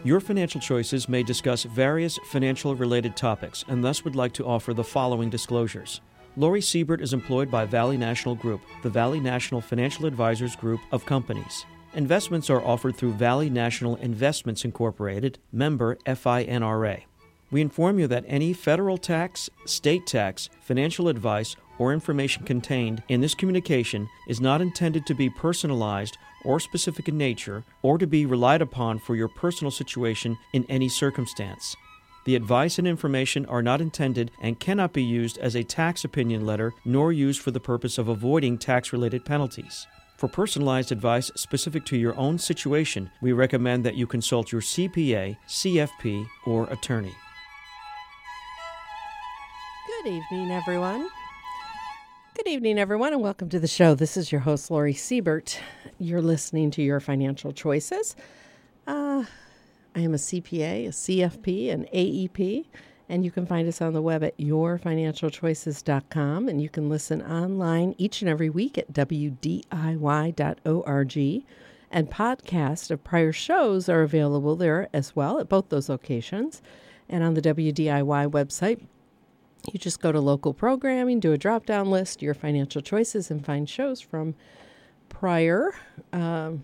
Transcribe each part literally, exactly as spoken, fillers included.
Your Financial Choices may discuss various financial-related topics and thus would like to offer the following disclosures. Lori Siebert is employed by Valley National Group, the Valley National Financial Advisors Group of companies. Investments are offered through Valley National Investments Incorporated, member F I N R A. We inform you that any federal tax, state tax, financial advice, or information contained in this communication is not intended to be personalized or specific in nature, or to be relied upon for your personal situation in any circumstance. The advice and information are not intended and cannot be used as a tax opinion letter, nor used for the purpose of avoiding tax-related penalties. For personalized advice specific to your own situation, we recommend that you consult your C P A, C F P, or attorney. Good evening, everyone. Good evening, everyone, and welcome to the show. This is your host, Lori Siebert. You're listening to Your Financial Choices. Uh, I am a C P A, a C F P, an A E P, and you can find us on the web at your financial choices dot com, and you can listen online each and every week at w d i y dot org, and podcasts of prior shows are available there as well at both those locations. And on the W D I Y website, you just go to local programming, do a drop-down list, Your Financial Choices, and find shows from prior um,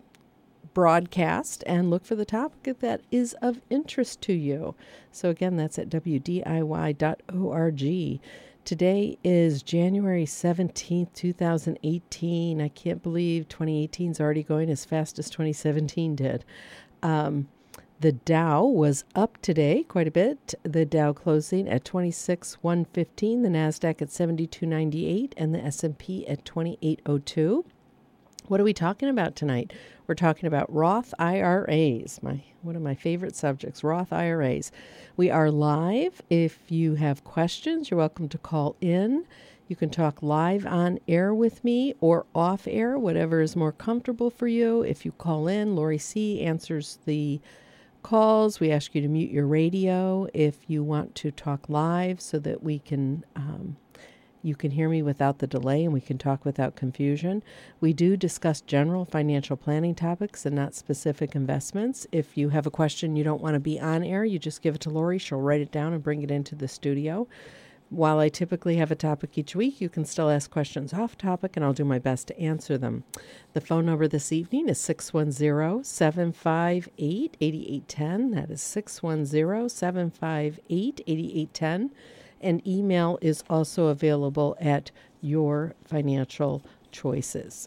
broadcast and look for the topic that is of interest to you. So again, that's at w d i y dot org. Today is January seventeenth, twenty eighteen. I can't believe twenty eighteen is already going as fast as twenty seventeen did. Um, The Dow was up today quite a bit. The Dow closing at twenty-six thousand one hundred fifteen, the NASDAQ at seventy-two ninety-eight, and the S and P at twenty-eight oh two. What are we talking about tonight? We're talking about Roth I R As, my one of my favorite subjects, Roth I R As. We are live. If you have questions, you're welcome to call in. You can talk live on air with me or off air, whatever is more comfortable for you. If you call in, Lori C. answers the calls. We ask you to mute your radio if you want to talk live so that we can um, you can hear me without the delay and we can talk without confusion. We do discuss general financial planning topics and not specific investments. If you have a question you don't want to be on air, you just give it to Lori. She'll write it down and bring it into the studio. While I typically have a topic each week, you can still ask questions off topic, and I'll do my best to answer them. The phone number this evening is six one zero, seven five eight, eight eight one zero. That is six one zero, seven five eight, eight eight one zero. And email is also available at Your Financial Choices.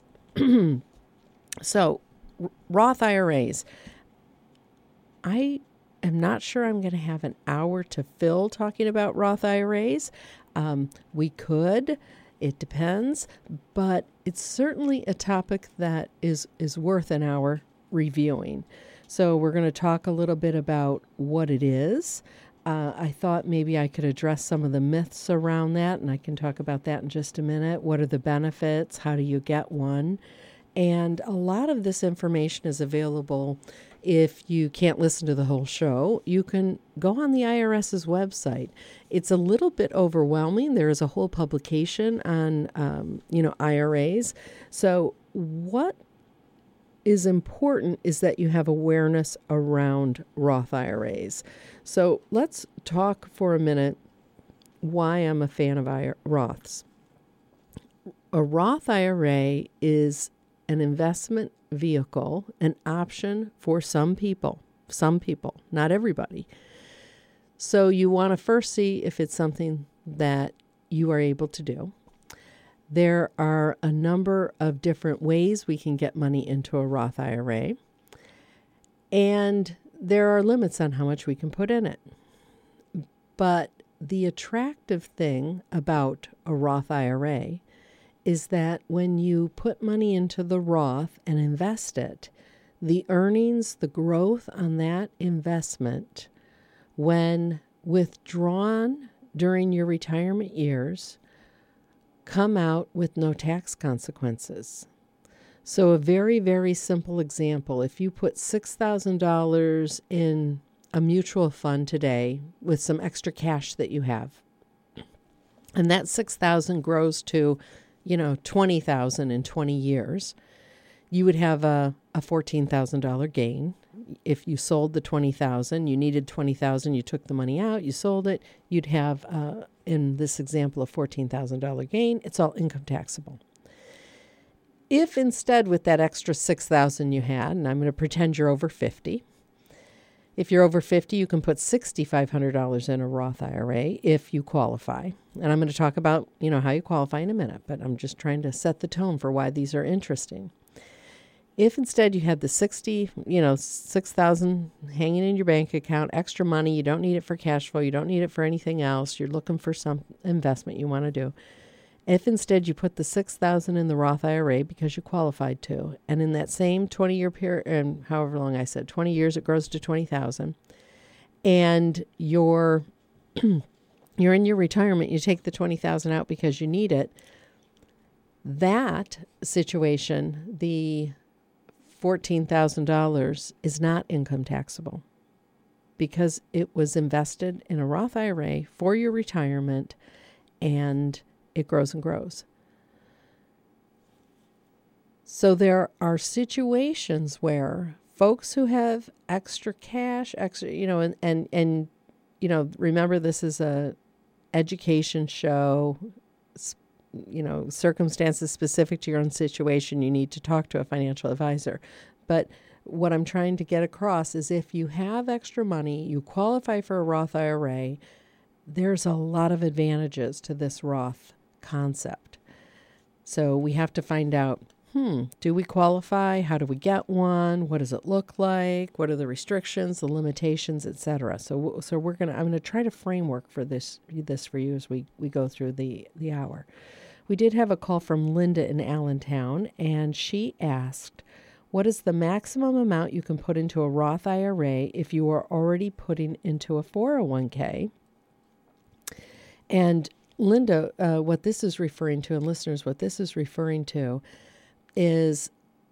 So, Roth I R As. I I'm not sure I'm going to have an hour to fill talking about Roth I R As. Um, we could. It depends. But it's certainly a topic that is, is worth an hour reviewing. So we're going to talk a little bit about what it is. Uh, I thought maybe I could address some of the myths around that, and I can talk about that in just a minute. What are the benefits? How do you get one? And a lot of this information is available. If you can't listen to the whole show, you can go on the IRS's website. It's a little bit overwhelming. There is a whole publication on, um, you know, I R As. So what is important is that you have awareness around Roth I R As. So let's talk for a minute why I'm a fan of I R- Roths. A Roth I R A is an investment vehicle, an option for some people, some people, not everybody. So you want to first see if it's something that you are able to do. There are a number of different ways we can get money into a Roth I R A, and there are limits on how much we can put in it. But the attractive thing about a Roth I R A is that when you put money into the Roth and invest it, the earnings, the growth on that investment, when withdrawn during your retirement years, come out with no tax consequences. So a very, very simple example, if you put six thousand dollars in a mutual fund today with some extra cash that you have, and that six thousand dollars grows to, you know, twenty thousand dollars in twenty years, you would have a, a fourteen thousand dollars gain if you sold the twenty thousand dollars, you needed twenty thousand dollars, you took the money out, you sold it, you'd have, uh, in this example, a fourteen thousand dollars gain. It's all income taxable. If instead with that extra six thousand dollars you had, and I'm going to pretend you're over fifty, if you're over fifty, you can put six thousand five hundred dollars in a Roth I R A if you qualify. And I'm going to talk about, you know, how you qualify in a minute, but I'm just trying to set the tone for why these are interesting. If instead you had the sixty, you know, six thousand hanging in your bank account, extra money, you don't need it for cash flow, you don't need it for anything else, you're looking for some investment you want to do. If instead you put the six thousand in the Roth I R A because you qualified to, and in that same twenty-year period, and however long I said, twenty years, it grows to twenty thousand, and you're you're in your retirement, you take the twenty thousand out because you need it. That situation, the fourteen thousand dollars is not income taxable because it was invested in a Roth I R A for your retirement, and it grows and grows. So there are situations where folks who have extra cash, extra, you know, and, and, and, you know, remember this is a education show, you know, circumstances specific to your own situation, you need to talk to a financial advisor. But what I'm trying to get across is if you have extra money, you qualify for a Roth I R A, there's a lot of advantages to this Roth concept. So we have to find out, hmm, do we qualify? How do we get one? What does it look like? What are the restrictions, the limitations, et cetera? So, so we're gonna. I'm gonna try to framework for this this for you as we we go through the the hour. We did have a call from Linda in Allentown, and she asked, "What is the maximum amount you can put into a Roth I R A if you are already putting into a four oh one k?" And Linda, uh, what this is referring to, and listeners, what this is referring to is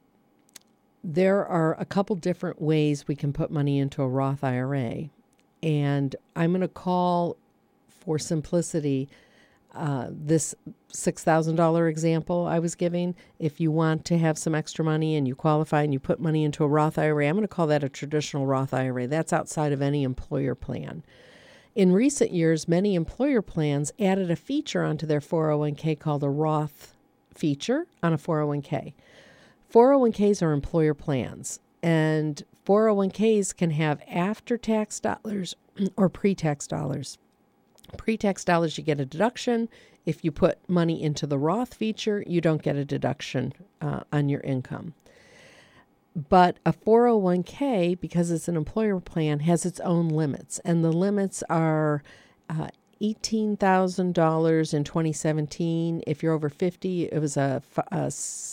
there are a couple different ways we can put money into a Roth I R A. And I'm going to call, for simplicity, uh, this six thousand dollars example I was giving. If you want to have some extra money and you qualify and you put money into a Roth I R A, I'm going to call that a traditional Roth I R A. That's outside of any employer plan. In recent years, many employer plans added a feature onto their four oh one k called a Roth feature on a four oh one k. four oh one k's are employer plans, and four oh one k's can have after-tax dollars or pre-tax dollars. Pre-tax dollars, you get a deduction. If you put money into the Roth feature, you don't get a deduction uh, on your income. But a four oh one k, because it's an employer plan, has its own limits. And the limits are uh, eighteen thousand dollars in twenty seventeen. If you're over fifty, it was a, a,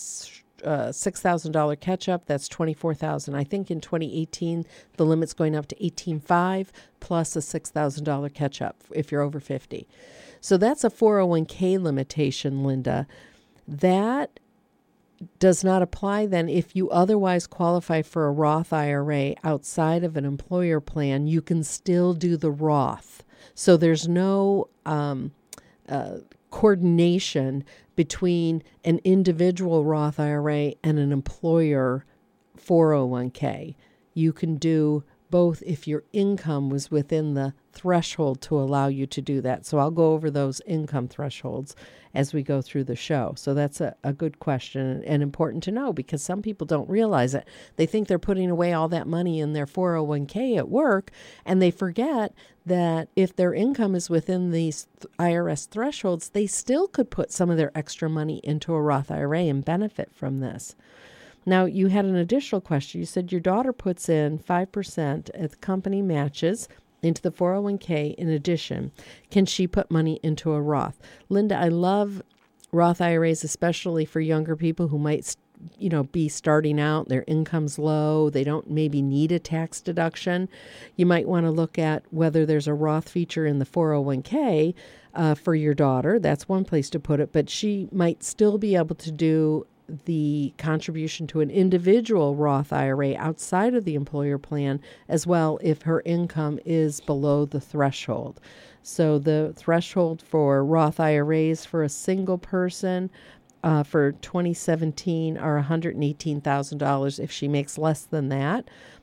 a six thousand dollars catch-up. That's twenty-four thousand dollars. I think in twenty eighteen, the limit's going up to eighteen thousand five hundred dollars plus a six thousand dollars catch-up if you're over fifty. So that's a four oh one k limitation, Linda. That does not apply then if you otherwise qualify for a Roth I R A outside of an employer plan. You can still do the Roth. So there's no um, uh, coordination between an individual Roth I R A and an employer four oh one k. You can do both if your income was within the threshold to allow you to do that. So I'll go over those income thresholds as we go through the show. So that's a, a good question and important to know because some people don't realize it. They think they're putting away all that money in their four oh one k at work, and they forget that if their income is within these I R S thresholds, they still could put some of their extra money into a Roth I R A and benefit from this. Now, you had an additional question. You said your daughter puts in five percent at the company matches into the four oh one k in addition. Can she put money into a Roth? Linda, I love Roth I R As, especially for younger people who might, you know, be starting out. Their income's low. They don't maybe need a tax deduction. You might want to look at whether there's a Roth feature in the four oh one k uh, for your daughter. That's one place to put it, but she might still be able to do the contribution to an individual Roth I R A outside of the employer plan as well if her income is below the threshold. So the threshold for Roth I R As for a single person uh, for twenty seventeen are one hundred eighteen thousand dollars. If she makes less than that,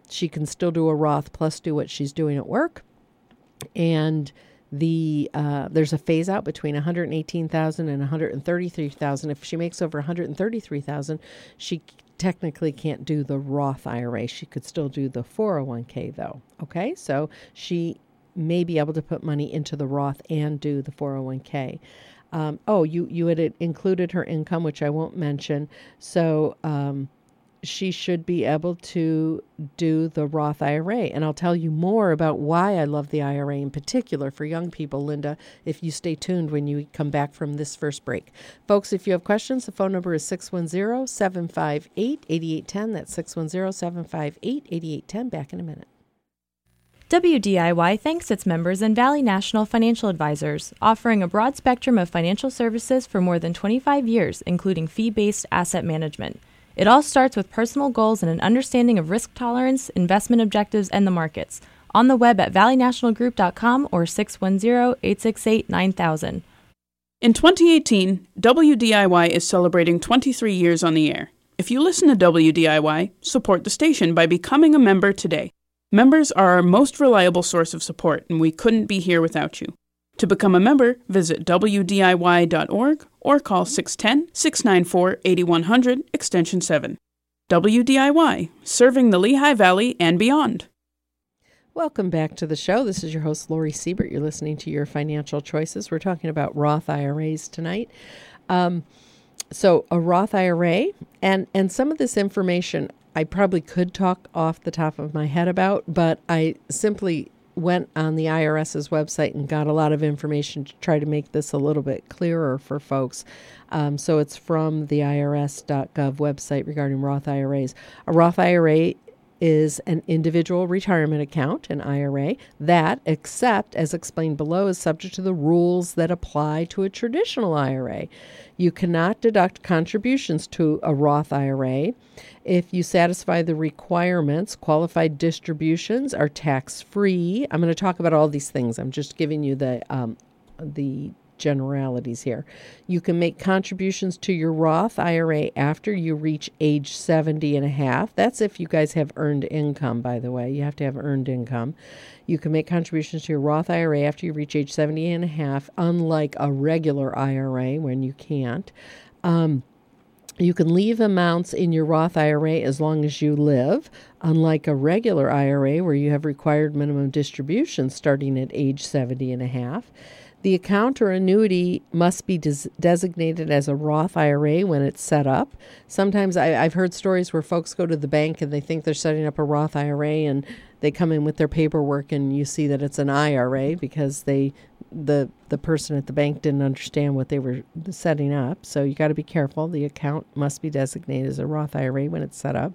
she can still do a Roth plus do what she's doing at work. And the uh, there's a phase out between one hundred eighteen thousand dollars and one hundred thirty-three thousand dollars. If she makes over one hundred thirty-three thousand dollars, she technically can't do the Roth I R A. She could still do the four oh one k though. Okay, so she may be able to put money into the Roth and do the four oh one k. Um, oh, you, you had included her income, which I won't mention. So um, she should be able to do the Roth I R A. And I'll tell you more about why I love the I R A in particular for young people, Linda, if you stay tuned when you come back from this first break. Folks, if you have questions, the phone number is six one zero, seven five eight, eight eight one zero. That's six one zero, seven five eight, eight eight one zero. Back in a minute. W D I Y thanks its members and Valley National Financial Advisors, offering a broad spectrum of financial services for more than twenty-five years, including fee-based asset management. It all starts with personal goals and an understanding of risk tolerance, investment objectives, and the markets. On the web at valley national group dot com or six one zero, eight six eight, nine thousand. In twenty eighteen, W D I Y is celebrating twenty-three years on the air. If you listen to W D I Y, support the station by becoming a member today. Members are our most reliable source of support, and we couldn't be here without you. To become a member, visit w d i y dot org or call six one zero, six nine four, eight one zero zero, extension seven. W D I Y, serving the Lehigh Valley and beyond. Welcome back to the show. This is your host, Lori Siebert. You're listening to Your Financial Choices. We're talking about Roth I R As tonight. Um, so a Roth I R A, and, and some of this information I probably could talk off the top of my head about, but I simply went on the IRS's website and got a lot of information to try to make this a little bit clearer for folks. Um, so it's from the I R S dot gov website regarding Roth I R As. A Roth I R A is an individual retirement account, an I R A, that, except as explained below, is subject to the rules that apply to a traditional I R A. You cannot deduct contributions to a Roth I R A. If you satisfy the requirements, qualified distributions are tax-free. I'm going to talk about all these things. I'm just giving you the um, the generalities here. You can make contributions to your Roth I R A after you reach age seventy and a half. That's if you guys have earned income, by the way. You have to have earned income. You can make contributions to your Roth I R A after you reach age seventy and a half, unlike a regular I R A when you can't. Um, You can leave amounts in your Roth I R A as long as you live, unlike a regular I R A where you have required minimum distributions starting at age seventy and a half. The account or annuity must be des- designated as a Roth I R A when it's set up. Sometimes I, I've heard stories where folks go to the bank and they think they're setting up a Roth I R A, and they come in with their paperwork and you see that it's an I R A because they the the person at the bank didn't understand what they were setting up. So you got to be careful. The account must be designated as a Roth I R A when it's set up.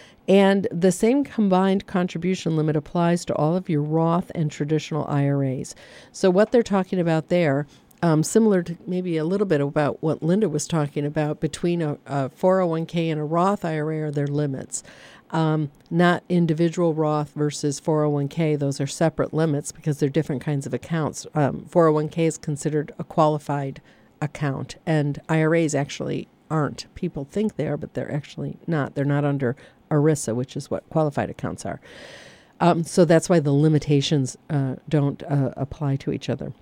And the same combined contribution limit applies to all of your Roth and traditional I R As. So what they're talking about there, um, similar to maybe a little bit about what Linda was talking about between a, a four oh one k and a Roth I R A are their limits. Um, not individual Roth versus four oh one k. Those are separate limits because they're different kinds of accounts. Um, four oh one k is considered a qualified account, and I R As actually aren't. People think they are, but they're actually not. They're not under ERISA, which is what qualified accounts are. Um, so that's why the limitations uh, don't uh, apply to each other.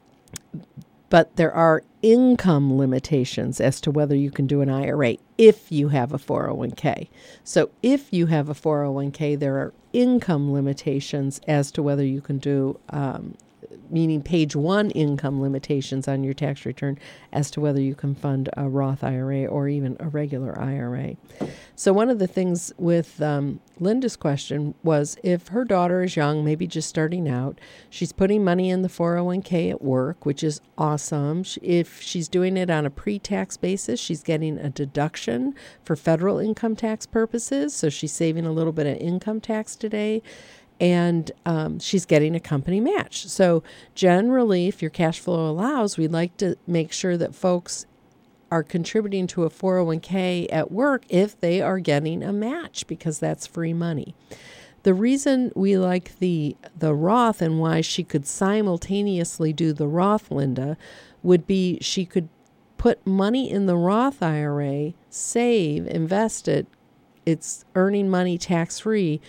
But there are income limitations as to whether you can do an I R A if you have a four oh one k. So if you have a four oh one k, there are income limitations as to whether you can do, um, meaning page one income limitations on your tax return as to whether you can fund a Roth I R A or even a regular I R A. So one of the things with um, Linda's question was if her daughter is young, maybe just starting out, she's putting money in the four oh one k at work, which is awesome. If she's doing it on a pre-tax basis, she's getting a deduction for federal income tax purposes. So she's saving a little bit of income tax today. And um, she's getting a company match. So generally, if your cash flow allows, we'd like to make sure that folks are contributing to a four oh one k at work if they are getting a match, because that's free money. The reason we like the the Roth and why she could simultaneously do the Roth, Linda, would be she could put money in the Roth I R A, save, invest it, it's earning money tax-free,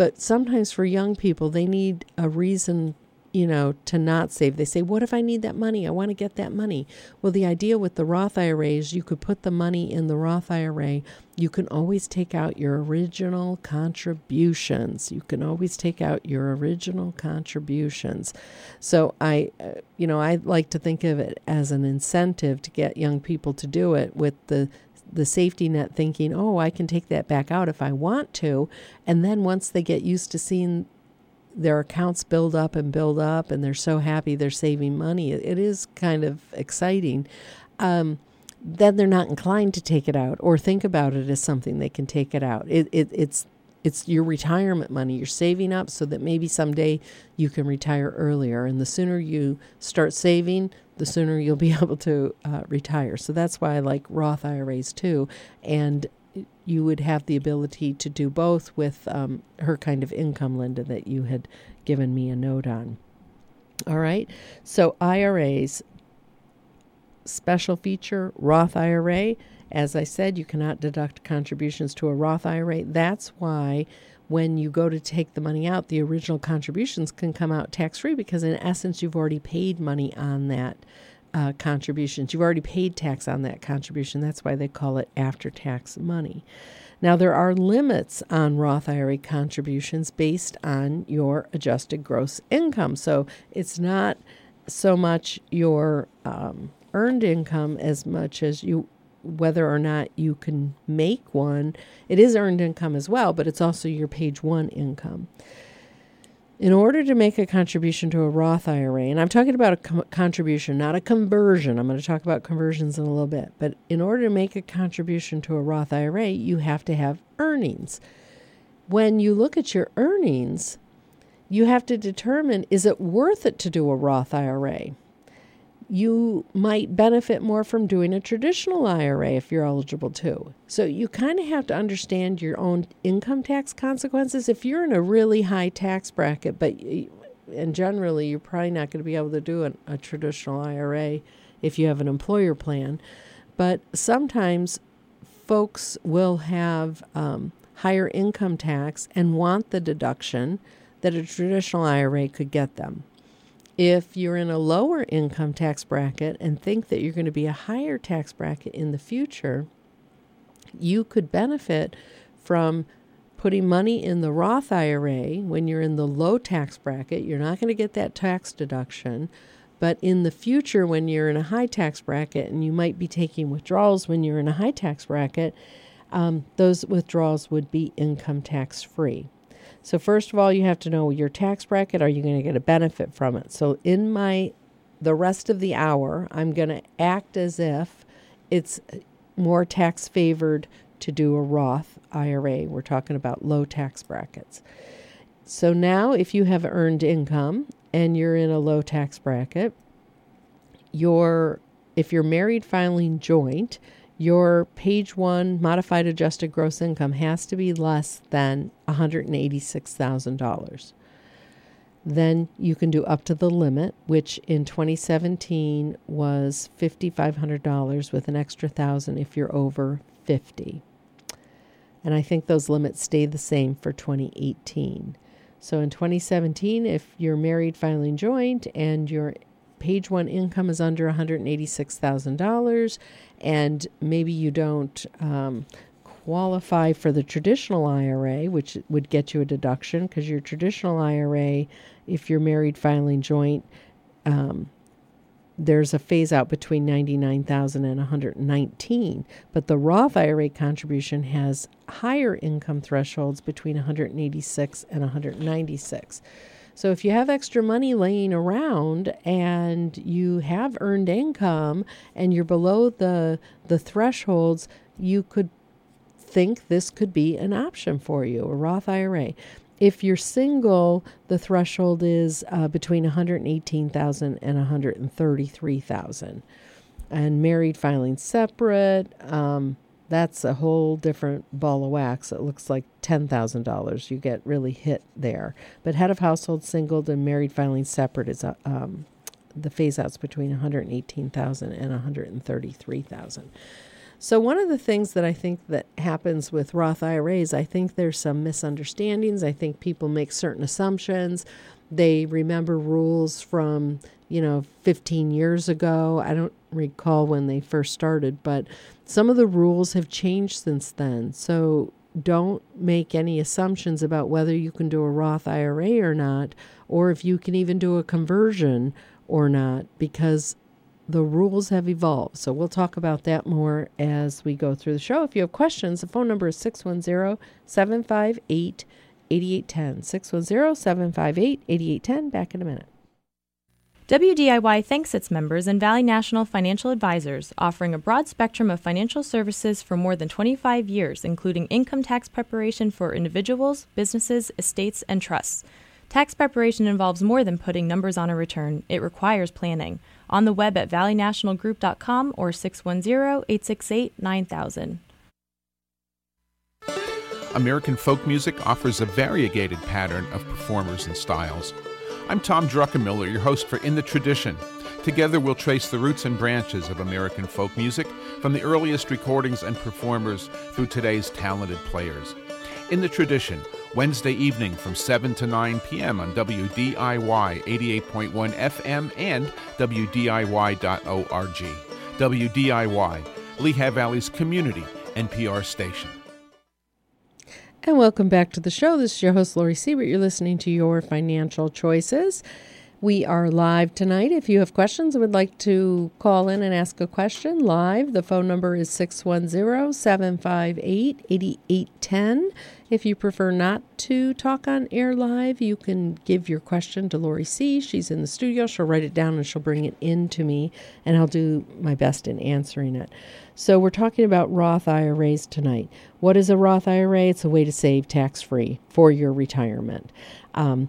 But sometimes for young people, they need a reason, you know, to not save. They say, what if I need that money? I want to get that money. Well, the idea with the Roth I R A is you could put the money in the Roth I R A. You can always take out your original contributions. You can always take out your original contributions. So I, uh, you know, I like to think of it as an incentive to get young people to do it, with the the safety net thinking, oh, I can take that back out if I want to. And then once they get used to seeing their accounts build up and build up, and they're so happy they're saving money, it, it is kind of exciting. Um, then they're not inclined to take it out or think about it as something they can take it out. It, it, it's it's your retirement money. You're saving up so that maybe someday you can retire earlier. And the sooner you start saving, the sooner you'll be able to uh, retire. So that's why I like Roth I R As too. And you would have the ability to do both with um, her kind of income, Linda, that you had given me a note on. All right. So I R As, special feature, Roth I R A. As I said, you cannot deduct contributions to a Roth I R A. That's why when you go to take the money out, the original contributions can come out tax-free, because in essence, you've already paid money on that uh, contributions. You've already paid tax on that contribution. That's why they call it after-tax money. Now, there are limits on Roth I R A contributions based on your adjusted gross income. So it's not so much your um, earned income as much as you whether or not you can make one. It is earned income as well, but it's also your page one income. In order to make a contribution to a Roth I R A, and I'm talking about a com- contribution, not a conversion. I'm going to talk about conversions in a little bit. But in order to make a contribution to a Roth I R A, you have to have earnings. When you look at your earnings, you have to determine, is it worth it to do a Roth I R A? You might benefit more from doing a traditional I R A if you're eligible to. So you kind of have to understand your own income tax consequences. If you're in a really high tax bracket, but and generally you're probably not going to be able to do a, a traditional I R A if you have an employer plan. But sometimes folks will have um, higher income tax and want the deduction that a traditional I R A could get them. If you're in a lower income tax bracket and think that you're going to be a higher tax bracket in the future, you could benefit from putting money in the Roth I R A when you're in the low tax bracket. You're not going to get that tax deduction. But in the future, when you're in a high tax bracket, and you might be taking withdrawals when you're in a high tax bracket, um, those withdrawals would be income tax free. So first of all, you have to know your tax bracket. Are you going to get a benefit from it? So in my, the rest of the hour, I'm going to act as if it's more tax favored to do a Roth I R A. We're talking about low tax brackets. So now if you have earned income and you're in a low tax bracket, your, if you're married filing joint, your page one modified adjusted gross income has to be less than one hundred eighty-six thousand dollars. Then you can do up to the limit, which in twenty seventeen was five thousand five hundred dollars with an extra thousand if you're over fifty. And I think those limits stay the same for twenty eighteen. So in twenty seventeen, if you're married filing joint and your page one income is under one hundred eighty-six thousand dollars, and maybe you don't um, qualify for the traditional I R A, which would get you a deduction, because your traditional I R A, if you're married filing joint, um, there's a phase out between ninety-nine thousand and one hundred nineteen. But the Roth I R A contribution has higher income thresholds between one hundred eighty-six and one hundred ninety-six. So if you have extra money laying around and you have earned income and you're below the the thresholds, you could think this could be an option for you, a Roth I R A. If you're single, the threshold is uh, between one hundred eighteen thousand dollars and one hundred thirty-three thousand dollars. And married filing separate, um, that's a whole different ball of wax. It looks like ten thousand dollars. You get really hit there. But head of household singled and married filing separate is uh, um, the phase outs between one hundred eighteen thousand dollars and one hundred thirty-three thousand dollars. So one of the things that I think that happens with Roth I R As, I think there's some misunderstandings. I think people make certain assumptions. They remember rules from, you know, fifteen years ago. I don't recall when they first started, but some of the rules have changed since then. So don't make any assumptions about whether you can do a Roth I R A or not, or if you can even do a conversion or not, because the rules have evolved. So we'll talk about that more as we go through the show. If you have questions, the phone number is six one zero, seven five eight, eight eight one zero, six one zero, seven five eight, eight eight one zero. Back in a minute. W D I Y thanks its members and Valley National Financial Advisors, offering a broad spectrum of financial services for more than twenty-five years, including income tax preparation for individuals, businesses, estates, and trusts. Tax preparation involves more than putting numbers on a return. It requires planning. On the web at valley national group dot com or six one zero, eight six eight, nine thousand. American folk music offers a variegated pattern of performers and styles. I'm Tom Druckenmiller, your host for In the Tradition. Together we'll trace the roots and branches of American folk music from the earliest recordings and performers through today's talented players. In the Tradition, Wednesday evening from seven to nine p.m. on W D I Y eighty-eight point one F M and W D I Y dot org. W D I Y, Lehigh Valley's community N P R station. And welcome back to the show. This is your host, Lori Siebert. You're listening to Your Financial Choices. We are live tonight. If you have questions and would like to call in and ask a question live, the phone number is six one zero, seven five eight, eight eight one zero. If you prefer not to talk on air live, you can give your question to Lori C. She's in the studio. She'll write it down and she'll bring it in to me, and I'll do my best in answering it. So we're talking about Roth I R As tonight. What is a Roth I R A? It's a way to save tax-free for your retirement. Um,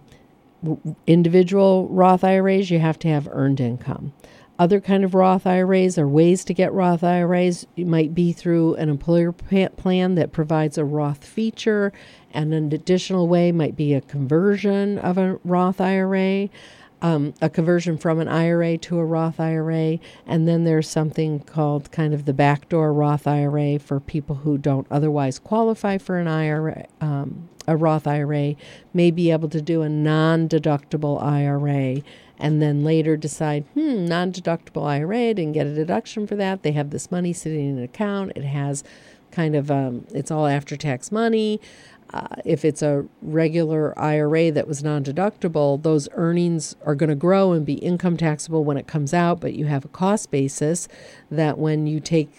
individual Roth I R As, you have to have earned income. Other kind of Roth I R As or ways to get Roth I R As, it might be through an employer plan that provides a Roth feature, and an additional way might be a conversion of a Roth I R A, um, a conversion from an I R A to a Roth I R A, and then there's something called kind of the backdoor Roth I R A for people who don't otherwise qualify for an I R A. Um, a Roth I R A may be able to do a non-deductible I R A and then later decide, hmm, non-deductible I R A, I didn't get a deduction for that. They have this money sitting in an account. It has kind of, um, it's all after-tax money. Uh, if it's a regular I R A that was non-deductible, those earnings are going to grow and be income taxable when it comes out, but you have a cost basis that when you take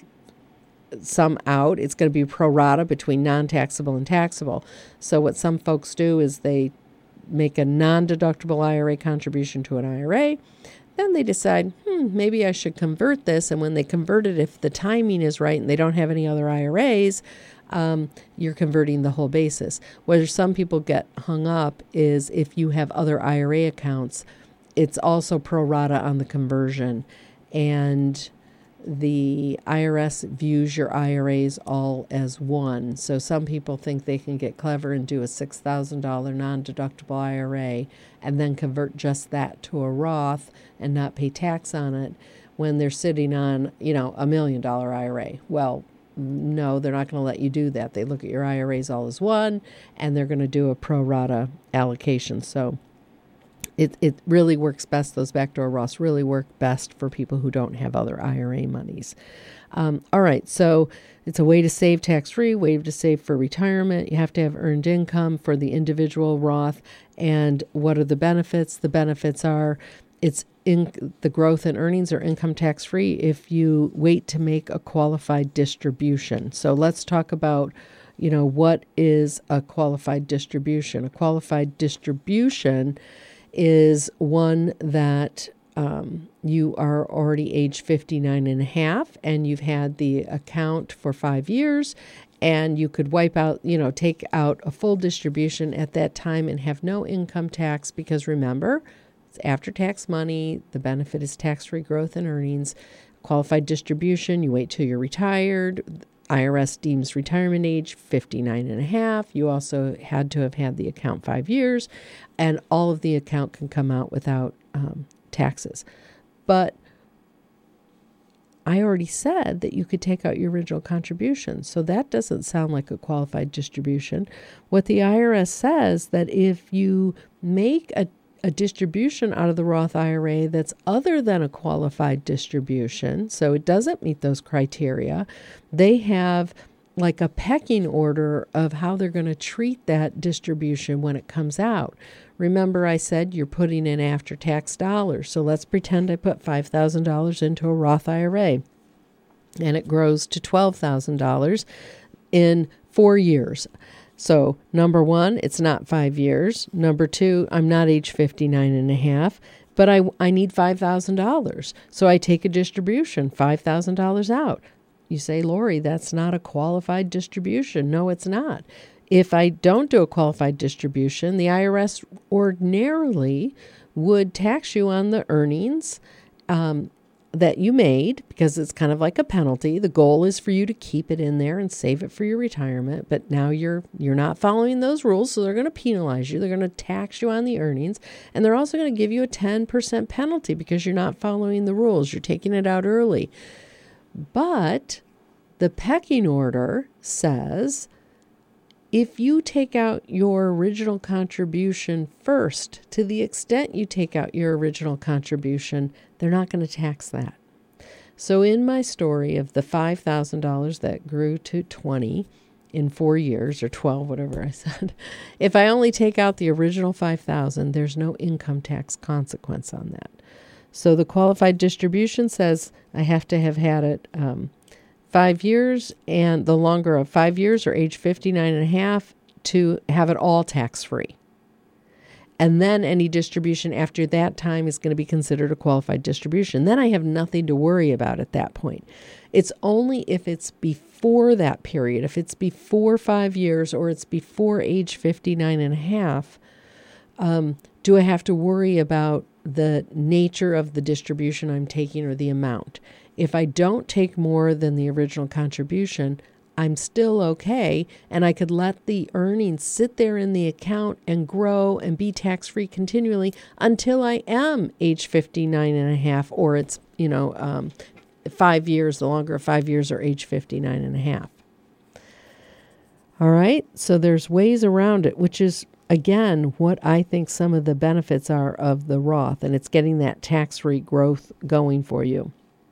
some out, it's going to be pro rata between non-taxable and taxable. So what some folks do is they make a non-deductible I R A contribution to an I R A. Then they decide, hmm, maybe I should convert this. And when they convert it, if the timing is right and they don't have any other I R As, um, you're converting the whole basis. Where some people get hung up is if you have other I R A accounts, it's also pro rata on the conversion. And the I R S views your I R As all as one. So some people think they can get clever and do a six thousand dollars non-deductible I R A and then convert just that to a Roth and not pay tax on it when they're sitting on, you know, a million dollar I R A. Well, no, they're not going to let you do that. They look at your I R As all as one, and they're going to do a pro rata allocation. So It it really works best, those backdoor Roths really work best for people who don't have other I R A monies. Um, all right, so it's a way to save tax-free, way to save for retirement. You have to have earned income for the individual Roth. And what are the benefits? The benefits are it's in the growth in earnings are income tax-free if you wait to make a qualified distribution. So let's talk about, you know, what is a qualified distribution? A qualified distribution is one that um, you are already age fifty-nine and a half and you've had the account for five years and you could wipe out, you know, take out a full distribution at that time and have no income tax because remember, it's after-tax money. The benefit is tax-free growth and earnings. Qualified distribution, you wait till you're retired. I R S deems retirement age fifty-nine and a half. You also had to have had the account five years, and all of the account can come out without um, taxes. But I already said that you could take out your original contribution. So that doesn't sound like a qualified distribution. What the I R S says that if you make a, a distribution out of the Roth I R A that's other than a qualified distribution, so it doesn't meet those criteria, they have like a pecking order of how they're going to treat that distribution when it comes out. Remember, I said you're putting in after-tax dollars. So let's pretend I put five thousand dollars into a Roth I R A, and it grows to twelve thousand dollars in four years. So number one, it's not five years. Number two, I'm not age fifty-nine and a half, but I, I need five thousand dollars. So I take a distribution, five thousand dollars out. You say, Lori, that's not a qualified distribution. No, it's not. If I don't do a qualified distribution, the I R S ordinarily would tax you on the earnings um, that you made, because it's kind of like a penalty. The goal is for you to keep it in there and save it for your retirement. But now you're you're not following those rules, so they're going to penalize you. They're going to tax you on the earnings, and they're also going to give you a ten percent penalty because you're not following the rules. You're taking it out early. But the pecking order says if you take out your original contribution first, to the extent you take out your original contribution, they're not going to tax that. So in my story of the five thousand dollars that grew to twenty in four years, or twelve, whatever I said, if I only take out the original five thousand dollars, there's no income tax consequence on that. So the qualified distribution says I have to have had it um, five years, and the longer of five years or age fifty-nine and a half to have it all tax-free. And then any distribution after that time is going to be considered a qualified distribution. Then I have nothing to worry about at that point. It's only if it's before that period, if it's before five years or it's before age fifty-nine and a half, um, do I have to worry about the nature of the distribution I'm taking or the amount. If I don't take more than the original contribution, I'm still okay, and I could let the earnings sit there in the account and grow and be tax-free continually until I am age fifty-nine and a half, or it's, you know, um, five years, the longer of five years, or age fifty-nine and a half. All right, so there's ways around it, which is, again, what I think some of the benefits are of the Roth, and it's getting that tax-free growth going for you.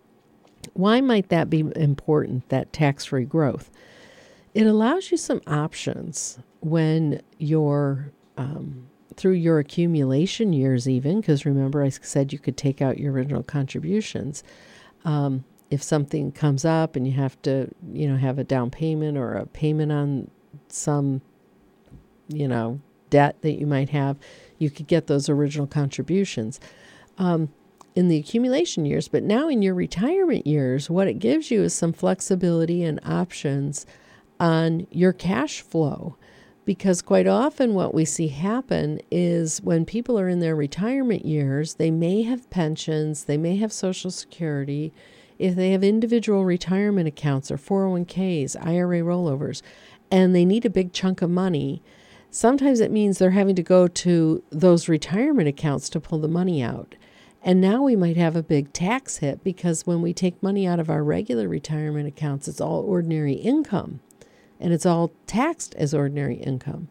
Why might that be important, that tax-free growth? It allows you some options when you're um, through your accumulation years even, because remember I said you could take out your original contributions. Um, if something comes up and you have to, you know, have a down payment or a payment on some, you know, debt that you might have, you could get those original contributions. Um, in the accumulation years, but now in your retirement years, what it gives you is some flexibility and options on your cash flow. Because quite often what we see happen is when people are in their retirement years, they may have pensions, they may have Social Security. If they have individual retirement accounts or four oh one k's, I R A rollovers, and they need a big chunk of money, sometimes it means they're having to go to those retirement accounts to pull the money out. And now we might have a big tax hit because when we take money out of our regular retirement accounts, it's all ordinary income and it's all taxed as ordinary income.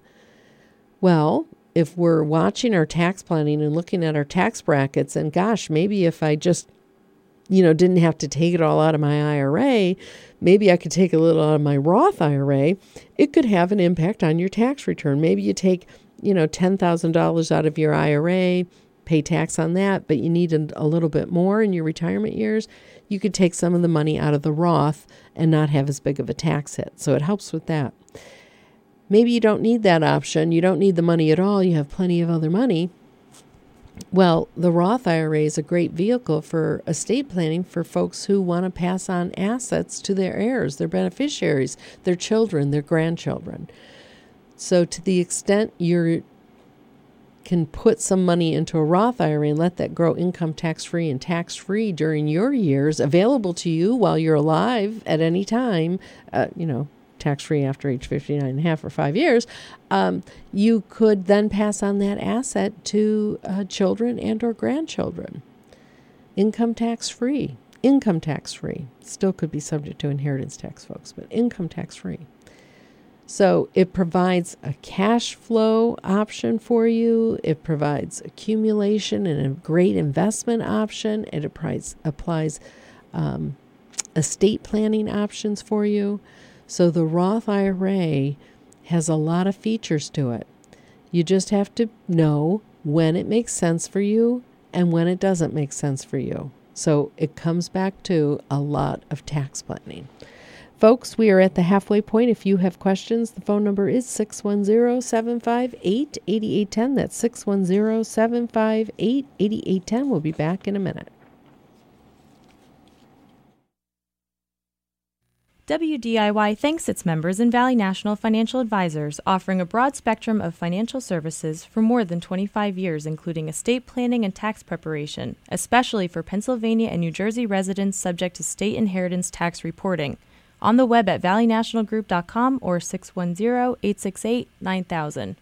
Well, if we're watching our tax planning and looking at our tax brackets, and gosh, maybe if I just, you know, didn't have to take it all out of my I R A, maybe I could take a little out of my Roth I R A, it could have an impact on your tax return. Maybe you take, you know, ten thousand dollars out of your I R A, pay tax on that, but you need a, a little bit more in your retirement years, you could take some of the money out of the Roth and not have as big of a tax hit. So it helps with that. Maybe you don't need that option. You don't need the money at all. You have plenty of other money. Well, the Roth I R A is a great vehicle for estate planning for folks who want to pass on assets to their heirs, their beneficiaries, their children, their grandchildren. So to the extent you're can put some money into a Roth I R A and let that grow income tax-free and tax-free during your years, available to you while you're alive at any time, uh, you know, tax-free after age fifty-nine and a half or five years, um, you could then pass on that asset to uh, children and or grandchildren. Income tax-free. income tax free. Still could be subject to inheritance tax, folks, but income tax free. So it provides a cash flow option for you. It provides accumulation and a great investment option. It applies, applies um, estate planning options for you. So the Roth I R A has a lot of features to it. You just have to know when it makes sense for you and when it doesn't make sense for you. So it comes back to a lot of tax planning. Folks, we are at the halfway point. If you have questions, the phone number is six one zero, seven five eight, eight eight one zero. That's six one zero, seven five eight, eight eight one zero. We'll be back in a minute. W D I Y thanks its members in Valley National Financial Advisors, offering a broad spectrum of financial services for more than twenty-five years, including estate planning and tax preparation, especially for Pennsylvania and New Jersey residents subject to state inheritance tax reporting. On the web at valley national group dot com or six one zero, eight six eight, nine thousand.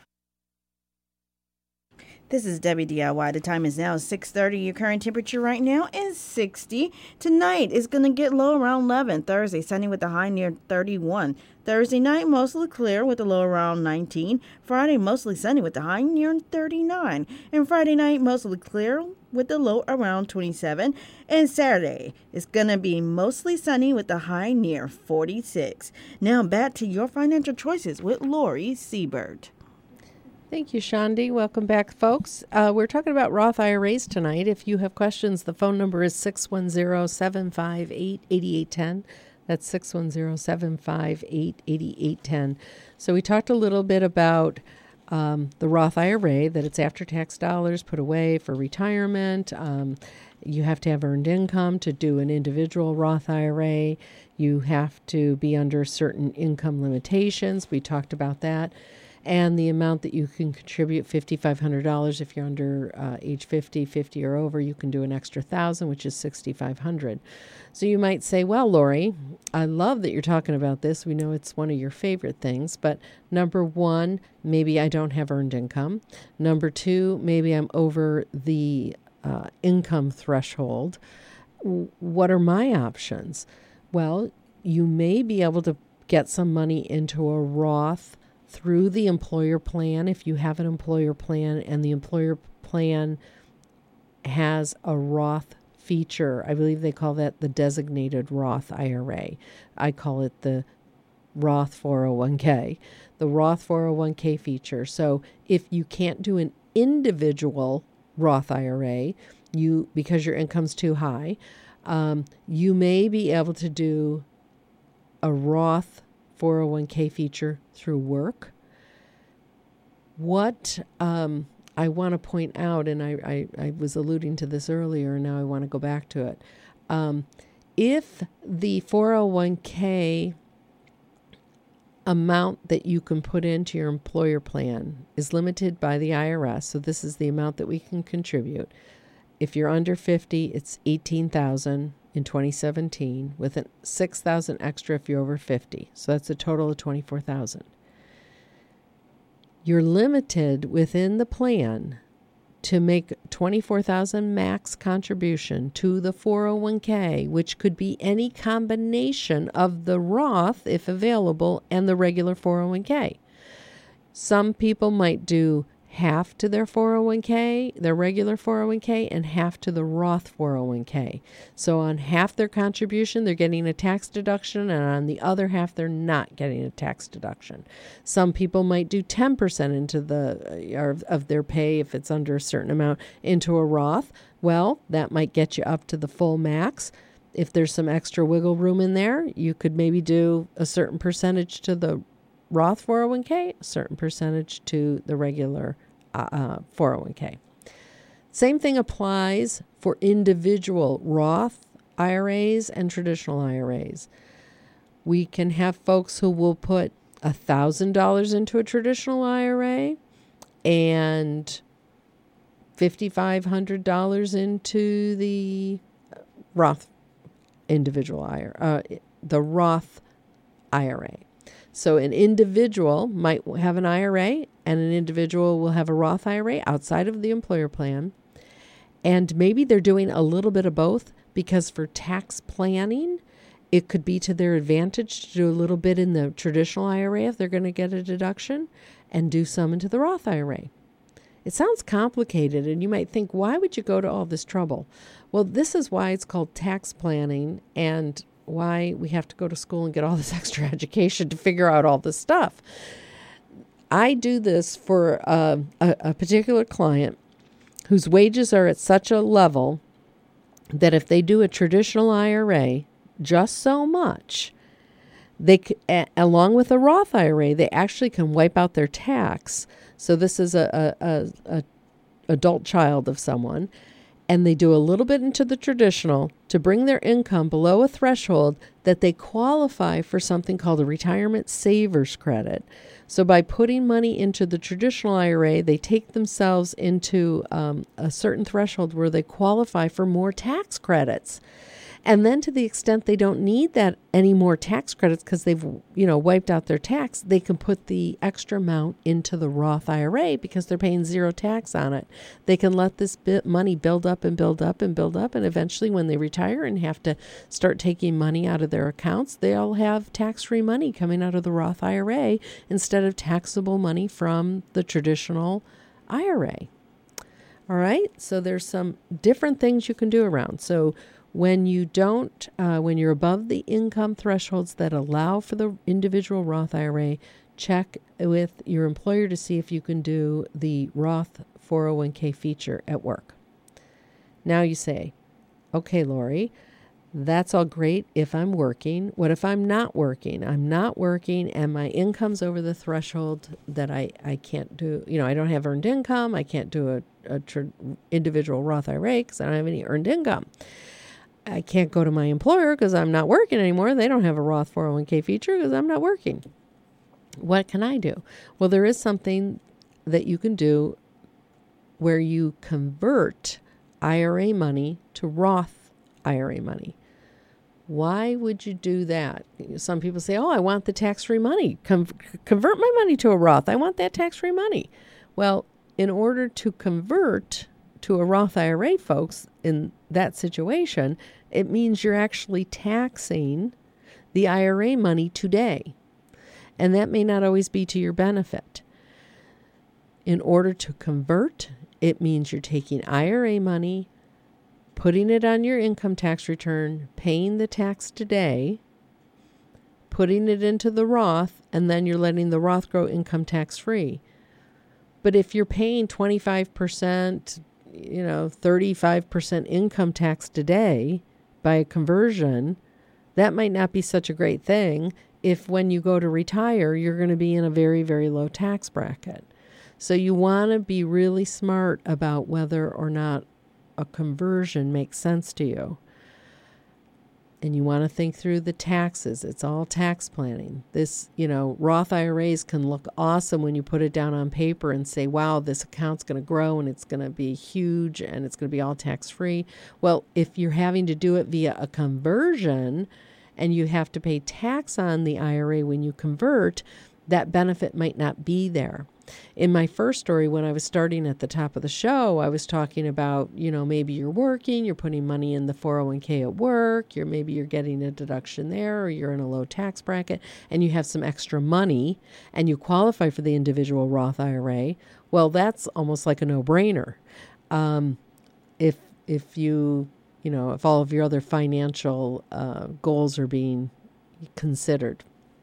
This is W D I Y. The time is now six thirty. Your current temperature right now is sixty. Tonight is going to get low around eleven. Thursday, sunny with a high near thirty-one. Thursday night, mostly clear with a low around nineteen. Friday, mostly sunny with a high near thirty-nine. And Friday night, mostly clear with a low around twenty-seven. And Saturday, it's going to be mostly sunny with a high near forty-six. Now back to your financial choices with Lori Siebert. Thank you, Shandi. Welcome back, folks. Uh, we're talking about Roth I R As tonight. If you have questions, the phone number is six one zero, seven five eight, eight eight one zero. That's six one zero, seven five eight, eight eight one zero. So we talked a little bit about um, the Roth I R A, that it's after-tax dollars put away for retirement. Um, you have to have earned income to do an individual Roth I R A. You have to be under certain income limitations. We talked about that. And the amount that you can contribute, five thousand five hundred dollars. If you're under uh, age fifty, fifty or over, you can do an extra one thousand dollars, which is six thousand five hundred dollars. So you might say, well, Lori, I love that you're talking about this. We know it's one of your favorite things. But number one, maybe I don't have earned income. Number two, maybe I'm over the uh, income threshold. W- what are my options? Well, you may be able to get some money into a Roth through the employer plan, if you have an employer plan and the employer plan has a Roth feature. I believe they call that the designated Roth I R A. I call it the Roth four oh one k, the Roth four oh one k feature. So if you can't do an individual Roth I R A, you because your income's too high, um, you may be able to do a Roth four oh one k feature through work. What um, I want to point out, and I, I, I was alluding to this earlier, and now I want to go back to it. Um, if the four oh one k amount that you can put into your employer plan is limited by the I R S, so this is the amount that we can contribute. If you're under fifty, it's eighteen thousand dollars in twenty seventeen, with a six thousand dollars extra if you're over fifty. So that's a total of twenty-four thousand dollars. You're limited within the plan to make twenty-four thousand dollars max contribution to the four oh one k, which could be any combination of the Roth, if available, and the regular four oh one k. Some people might do half to their four oh one k, their regular four oh one k, and half to the Roth four oh one k. So on half their contribution, they're getting a tax deduction, and on the other half, they're not getting a tax deduction. Some people might do ten percent into the or of their pay, if it's under a certain amount, into a Roth. Well, that might get you up to the full max. If there's some extra wiggle room in there, you could maybe do a certain percentage to the Roth four oh one k, a certain percentage to the regular uh, four oh one k. Same thing applies for individual Roth I R As and traditional I R As. We can have folks who will put one thousand dollars into a traditional I R A and five thousand five hundred dollars into the Roth individual I R A, uh, the Roth I R A. So an individual might have an I R A and an individual will have a Roth I R A outside of the employer plan. And maybe they're doing a little bit of both because for tax planning, it could be to their advantage to do a little bit in the traditional I R A if they're going to get a deduction and do some into the Roth I R A. It sounds complicated, and you might think, why would you go to all this trouble? Well, this is why it's called tax planning and why we have to go to school and get all this extra education to figure out all this stuff. I do this for uh, a, a particular client whose wages are at such a level that if they do a traditional I R A just so much, they a, along with a Roth I R A, they actually can wipe out their tax. So this is a, a, a, a adult child of someone, and they do a little bit into the traditional to bring their income below a threshold that they qualify for something called a retirement savers credit. So by putting money into the traditional I R A, they take themselves into um, a certain threshold where they qualify for more tax credits. And then to the extent they don't need that any more tax credits because they've, you know, wiped out their tax, they can put the extra amount into the Roth I R A because they're paying zero tax on it. They can let this bit money build up and build up and build up. And eventually when they retire and have to start taking money out of their accounts, they'll have tax-free money coming out of the Roth I R A instead of taxable money from the traditional I R A. All right. So there's some different things you can do around. So when you don't, uh, when you're above the income thresholds that allow for the individual Roth I R A, check with your employer to see if you can do the Roth four oh one k feature at work. Now you say, okay, Lori, that's all great if I'm working. What if I'm not working? I'm not working and my income's over the threshold that I, I can't do, you know, I don't have earned income. I can't do a, a tr- individual Roth I R A because I don't have any earned income. I can't go to my employer because I'm not working anymore. They don't have a Roth four oh one k feature because I'm not working. What can I do? Well, there is something that you can do where you convert I R A money to Roth I R A money. Why would you do that? Some people say, oh, I want the tax-free money. Con- convert my money to a Roth. I want that tax-free money. Well, in order to convert to a Roth I R A, folks, in that situation, it means you're actually taxing the I R A money today. And that may not always be to your benefit. In order to convert, it means you're taking I R A money, putting it on your income tax return, paying the tax today, putting it into the Roth, and then you're letting the Roth grow income tax free. But if you're paying twenty-five percent, you know, thirty-five percent income tax today by a conversion, that might not be such a great thing if when you go to retire, you're going to be in a very, very low tax bracket. So you want to be really smart about whether or not a conversion makes sense to you. And you want to think through the taxes. It's all tax planning. This, you know, Roth I R As can look awesome when you put it down on paper and say, wow, this account's going to grow and it's going to be huge and it's going to be all tax-free. Well, if you're having to do it via a conversion and you have to pay tax on the I R A when you convert, that benefit might not be there. In my first story, when I was starting at the top of the show, I was talking about, you know, maybe you're working, you're putting money in the four oh one k at work, you're maybe you're getting a deduction there, or you're in a low tax bracket, and you have some extra money, and you qualify for the individual Roth I R A. Well, that's almost like a no-brainer. Um, if if you, you know, if all of your other financial uh, goals are being considered.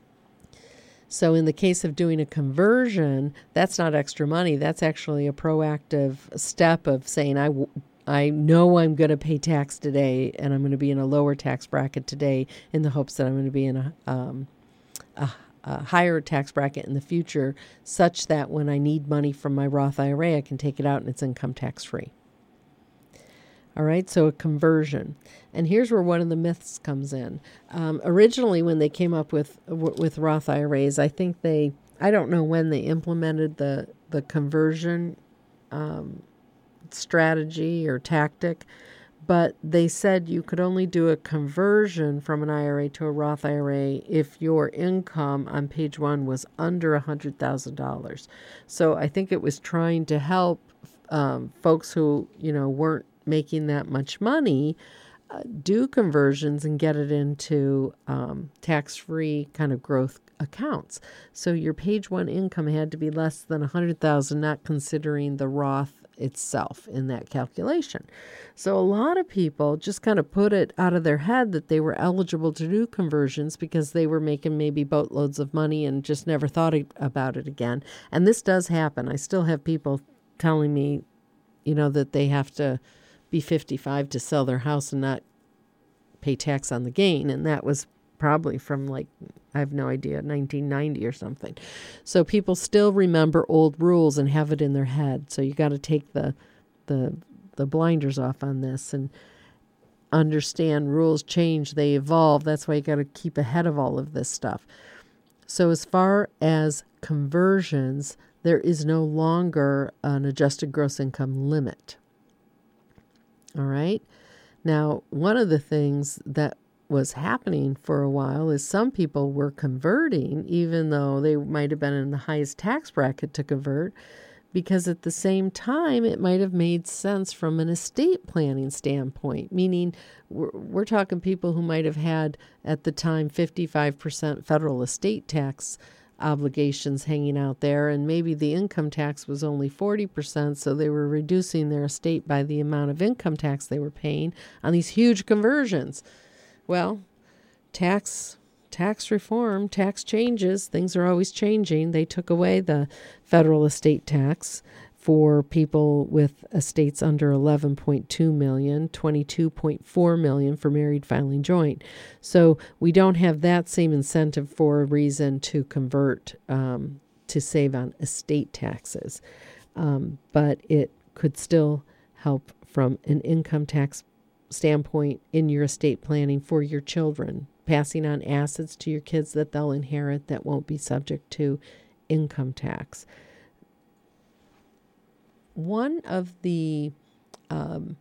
So in the case of doing a conversion, that's not extra money. That's actually a proactive step of saying, I, w- I know I'm going to pay tax today and I'm going to be in a lower tax bracket today in the hopes that I'm going to be in a, um, a, a higher tax bracket in the future, such that when I need money from my Roth I R A, I can take it out and it's income tax free. All right, so a conversion. And here's where one of the myths comes in. Um, originally, when they came up with with Roth I R As, I think they, I don't know when they implemented the, the conversion um, strategy or tactic, but they said you could only do a conversion from an I R A to a Roth I R A if your income on page one was under one hundred thousand dollars. So I think it was trying to help um, folks who, you know, weren't making that much money uh, do conversions and get it into um, tax-free kind of growth accounts. So your page one income had to be less than one hundred thousand dollars, not considering the Roth itself in that calculation. So a lot of people just kind of put it out of their head that they were eligible to do conversions because they were making maybe boatloads of money and just never thought about it again. And this does happen. I still have people telling me, you know, that they have to be fifty-five to sell their house and not pay tax on the gain. And that was probably from like, I have no idea, nineteen ninety or something. So people still remember old rules and have it in their head. So you got to take the the the blinders off on this and understand rules change, they evolve. That's why you got to keep ahead of all of this stuff. So as far as conversions, there is no longer an adjusted gross income limit. All right. Now, one of the things that was happening for a while is some people were converting, even though they might have been in the highest tax bracket to convert, because at the same time, it might have made sense from an estate planning standpoint, meaning we're, we're talking people who might have had at the time fifty-five percent federal estate tax obligations hanging out there, and maybe the income tax was only forty percent, so they were reducing their estate by the amount of income tax they were paying on these huge conversions. Well, tax tax reform, tax changes, things are always changing. They took away the federal estate tax for people with estates under eleven point two million dollars, twenty-two point four million dollars for married filing joint. So we don't have that same incentive for a reason to convert um, to save on estate taxes. Um, but it could still help from an income tax standpoint in your estate planning for your children, passing on assets to your kids that they'll inherit that won't be subject to income tax. One of the um,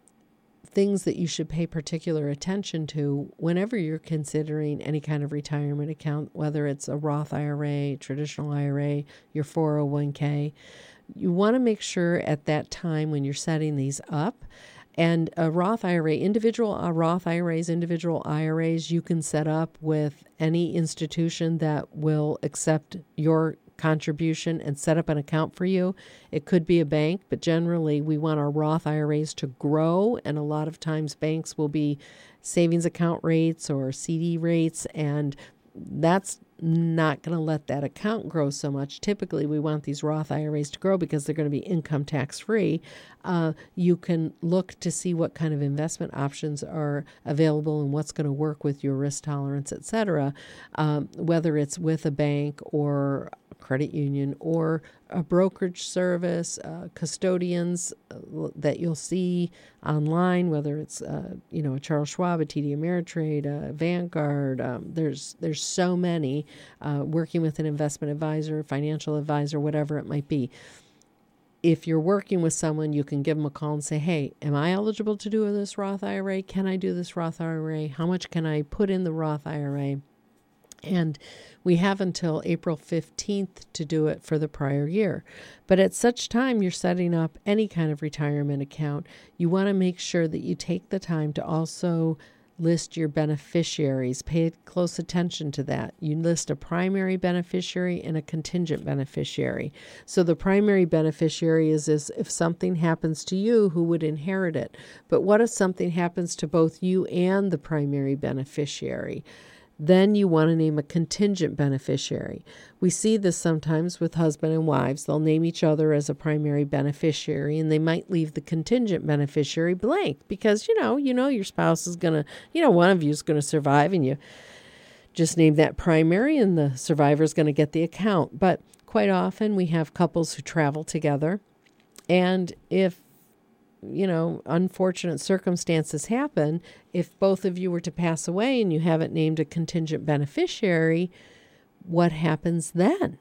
things that you should pay particular attention to whenever you're considering any kind of retirement account, whether it's a Roth I R A, traditional I R A, your four oh one k, you want to make sure at that time when you're setting these up, and a Roth I R A, individual uh, Roth I R As, individual I R As, you can set up with any institution that will accept your contribution and set up an account for you. It could be a bank, but generally we want our Roth I R As to grow, and a lot of times banks will be savings account rates or C D rates, and that's not going to let that account grow so much. Typically, we want these Roth I R As to grow because they're going to be income tax free. Uh, you can look to see what kind of investment options are available and what's going to work with your risk tolerance, et cetera, um, whether it's with a bank or credit union or a brokerage service, uh, custodians uh, that you'll see online, whether it's uh, you know a Charles Schwab, a T D Ameritrade, a Vanguard. Um, there's there's so many uh, working with an investment advisor, financial advisor, whatever it might be. If you're working with someone, you can give them a call and say, hey, am I eligible to do this Roth I R A? Can I do this Roth I R A? How much can I put in the Roth I R A? And we have until April fifteenth to do it for the prior year. But at such time you're setting up any kind of retirement account, you want to make sure that you take the time to also list your beneficiaries. Pay close attention to that. You list a primary beneficiary and a contingent beneficiary. So the primary beneficiary is, is if something happens to you, who would inherit it? But what if something happens to both you and the primary beneficiary? Then you want to name a contingent beneficiary. We see this sometimes with husband and wives. They'll name each other as a primary beneficiary, and they might leave the contingent beneficiary blank because, you know, you know your spouse is going to, you know, one of you is going to survive, and you just name that primary, and the survivor is going to get the account. But quite often we have couples who travel together, and if you know, unfortunate circumstances happen, if both of you were to pass away and you haven't named a contingent beneficiary, what happens then?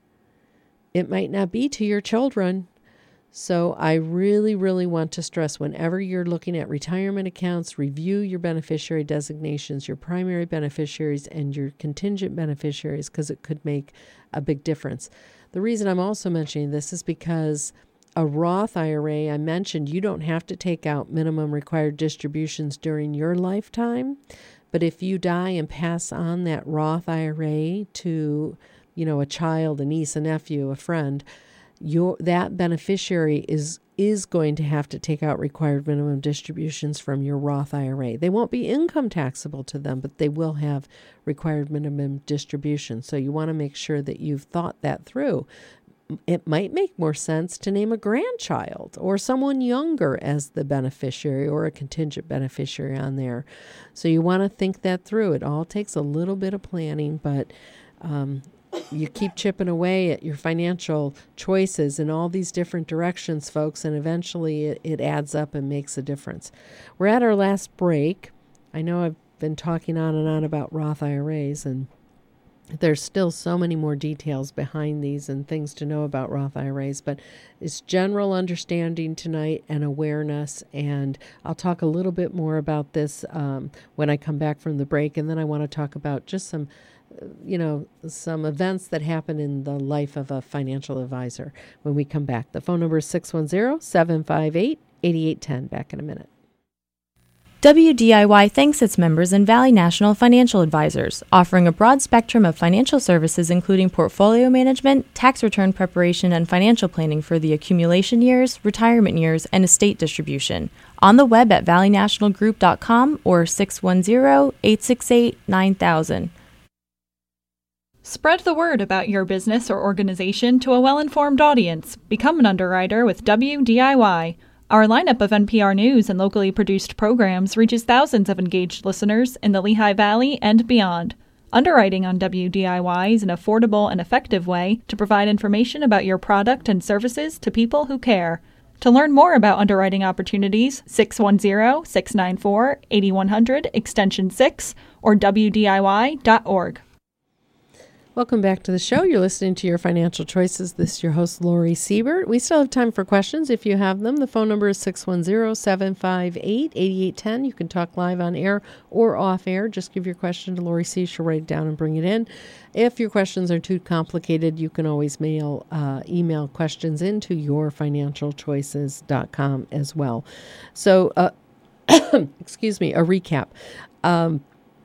It might not be to your children. So I really, really want to stress whenever you're looking at retirement accounts, review your beneficiary designations, your primary beneficiaries and your contingent beneficiaries, because it could make a big difference. The reason I'm also mentioning this is because a Roth I R A, I mentioned you don't have to take out minimum required distributions during your lifetime. But if you die and pass on that Roth I R A to, you know, a child, a niece, a nephew, a friend, your that beneficiary is is going to have to take out required minimum distributions from your Roth I R A. They won't be income taxable to them, but they will have required minimum distributions. So you want to make sure that you've thought that through. It might make more sense to name a grandchild or someone younger as the beneficiary or a contingent beneficiary on there. So you want to think that through. It all takes a little bit of planning, but um, you keep chipping away at your financial choices in all these different directions, folks, and eventually it, it adds up and makes a difference. We're at our last break. I know I've been talking on and on about Roth I R As, and there's still so many more details behind these and things to know about Roth I R As, but it's general understanding tonight and awareness, and I'll talk a little bit more about this um, when I come back from the break, and then I want to talk about just some you know, some events that happen in the life of a financial advisor when we come back. The phone number is six one zero, seven five eight, eight eight one zero. Back in a minute. W D I Y thanks its members in Valley National Financial Advisors, offering a broad spectrum of financial services including portfolio management, tax return preparation, and financial planning for the accumulation years, retirement years, and estate distribution. On the web at valley national group dot com or six one zero, eight six eight, nine thousand. Spread the word about your business or organization to a well-informed audience. Become an underwriter with W D I Y. Our lineup of N P R News and locally produced programs reaches thousands of engaged listeners in the Lehigh Valley and beyond. Underwriting on W D I Y is an affordable and effective way to provide information about your product and services to people who care. To learn more about underwriting opportunities, six one zero, six nine four, eight one zero zero, extension six, or w d i y dot org. Welcome back to the show. You're listening to Your Financial Choices. This is your host, Lori Siebert. We still have time for questions if you have them. The phone number is six one zero, seven five eight, eight eight one zero. You can talk live on air or off air. Just give your question to Lori C. She'll write it down and bring it in. If your questions are too complicated, you can always mail, uh, email questions into your financial choices dot com as well. So, uh, excuse me, a recap. Um,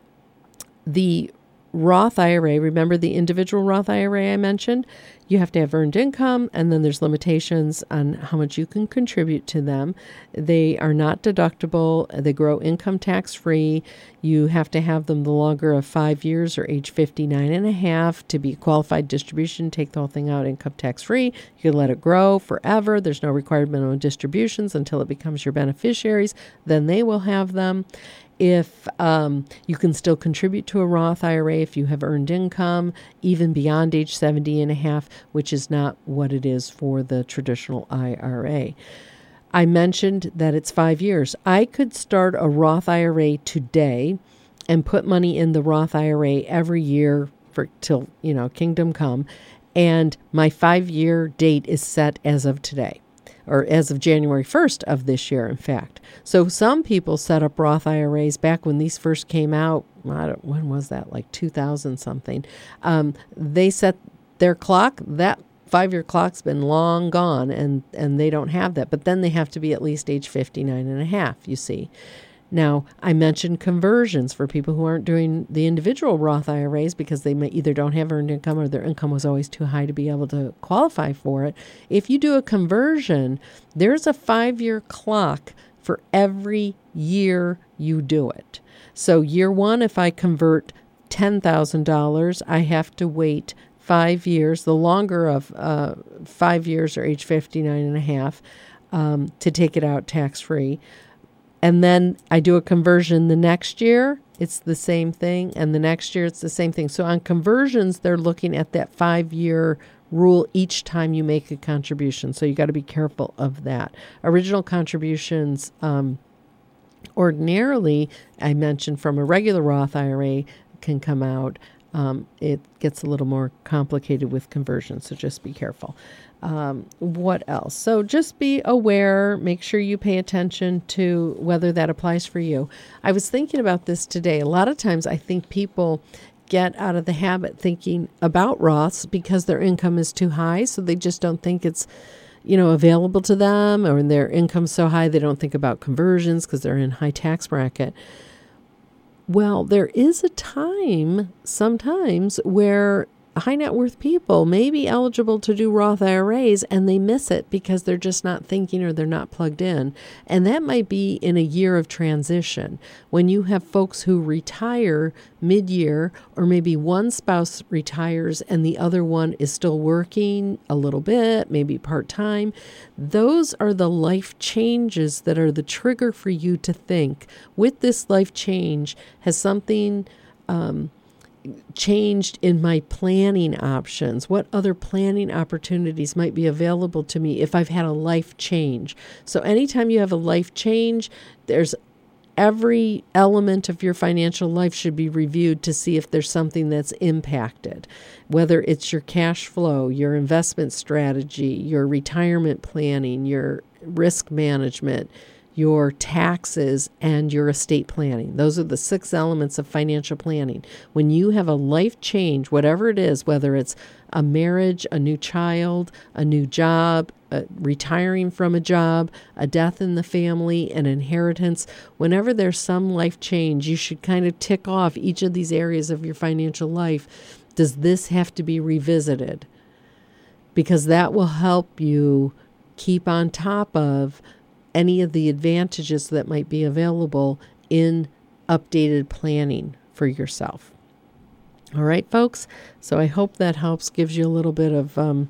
the Roth I R A, remember the individual Roth I R A I mentioned? You have to have earned income, and then there's limitations on how much you can contribute to them. They are not deductible. They grow income tax-free. You have to have them the longer of five years or age fifty-nine and a half to be qualified distribution. Take the whole thing out income tax-free. You can let it grow forever. There's no required minimum distributions until it becomes your beneficiaries. Then they will have them. If um, you can still contribute to a Roth I R A if you have earned income, even beyond age seventy and a half, which is not what it is for the traditional I R A. I mentioned that it's five years. I could start a Roth I R A today and put money in the Roth I R A every year for till, you know, kingdom come. And my five-year date is set as of today, or as of January first of this year, in fact. So some people set up Roth I R As back when these first came out. I don't, when was that? Like two thousand something. Um, they set their clock. That five-year clock's been long gone, and, and they don't have that. But then they have to be at least age fifty-nine and a half, you see. Now, I mentioned conversions for people who aren't doing the individual Roth I R As because they may either don't have earned income or their income was always too high to be able to qualify for it. If you do a conversion, there's a five-year clock for every year you do it. So year one, if I convert ten thousand dollars, I have to wait five years, the longer of uh, five years or age fifty-nine and a half, um, to take it out tax-free. And then I do a conversion the next year, it's the same thing. And the next year, it's the same thing. So on conversions, they're looking at that five-year rule each time you make a contribution. So you got to be careful of that. Original contributions, um, ordinarily, I mentioned from a regular Roth I R A can come out. Um, it gets a little more complicated with conversions, so just be careful. Um, what else? So just be aware, make sure you pay attention to whether that applies for you. I was thinking about this today. A lot of times I think people get out of the habit thinking about Roths because their income is too high, so they just don't think it's, you know, available to them, or their income's so high they don't think about conversions because they're in high tax bracket. Well, there is a time sometimes where high net worth people may be eligible to do Roth I R As and they miss it because they're just not thinking or they're not plugged in. And that might be in a year of transition when you have folks who retire mid-year, or maybe one spouse retires and the other one is still working a little bit, maybe part-time. Those are the life changes that are the trigger for you to think, with this life change, has something um, changed in my planning options? What other planning opportunities might be available to me if I've had a life change? So anytime you have a life change, there's every element of your financial life should be reviewed to see if there's something that's impacted, whether it's your cash flow, your investment strategy, your retirement planning, your risk management, your taxes, and your estate planning. Those are the six elements of financial planning. When you have a life change, whatever it is, whether it's a marriage, a new child, a new job, uh, retiring from a job, a death in the family, an inheritance, whenever there's some life change, you should kind of tick off each of these areas of your financial life. Does this have to be revisited? Because that will help you keep on top of any of the advantages that might be available in updated planning for yourself. All right, folks. So I hope that helps, gives you a little bit of um,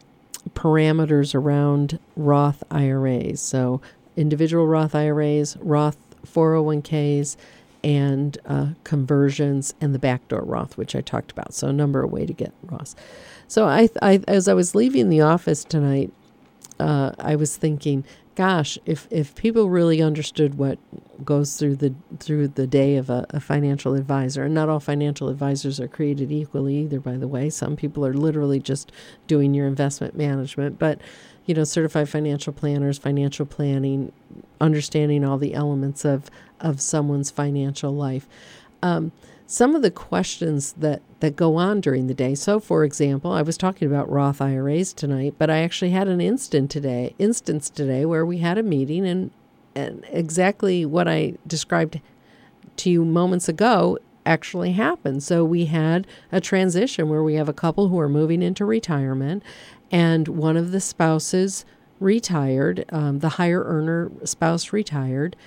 parameters around Roth I R As. So individual Roth I R As, Roth four oh one k's, and uh, conversions, and the backdoor Roth, which I talked about. So a number of ways to get Roth. So I, I, as I was leaving the office tonight, uh, I was thinking, gosh, if, if people really understood what goes through the through the day of a, a financial advisor, and not all financial advisors are created equally either, by the way. Some people are literally just doing your investment management, but, you know, certified financial planners, financial planning, understanding all the elements of, of someone's financial life. Um, Some of the questions that, that go on during the day. So, for example, I was talking about Roth I R As tonight, but I actually had an instant today, instance today where we had a meeting, and, and exactly what I described to you moments ago actually happened. So we had a transition where we have a couple who are moving into retirement, and one of the spouses retired, um, the higher earner spouse retired,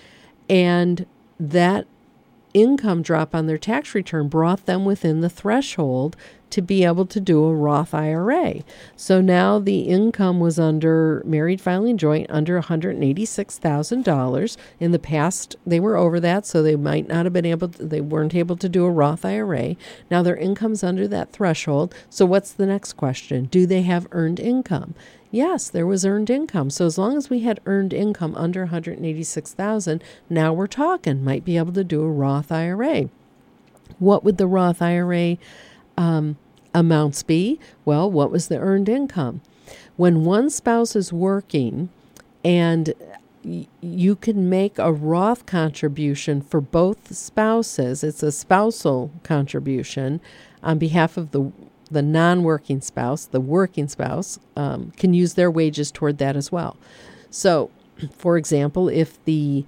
and that income drop on their tax return brought them within the threshold to be able to do a Roth I R A. So now the income was under married filing joint under one hundred eighty-six thousand dollars. In the past, they were over that, so they might not have been able to, they weren't able to do a Roth I R A. Now their income's under that threshold. So what's the next question? Do they have earned income? Yes, there was earned income. So as long as we had earned income under one hundred eighty-six thousand dollars, now we're talking, might be able to do a Roth I R A. What would the Roth I R A um, amounts be? Well, what was the earned income? When one spouse is working and y- you can make a Roth contribution for both spouses, it's a spousal contribution on behalf of the the non-working spouse, the working spouse, um, can use their wages toward that as well. So, for example, if the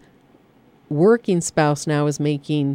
working spouse now is making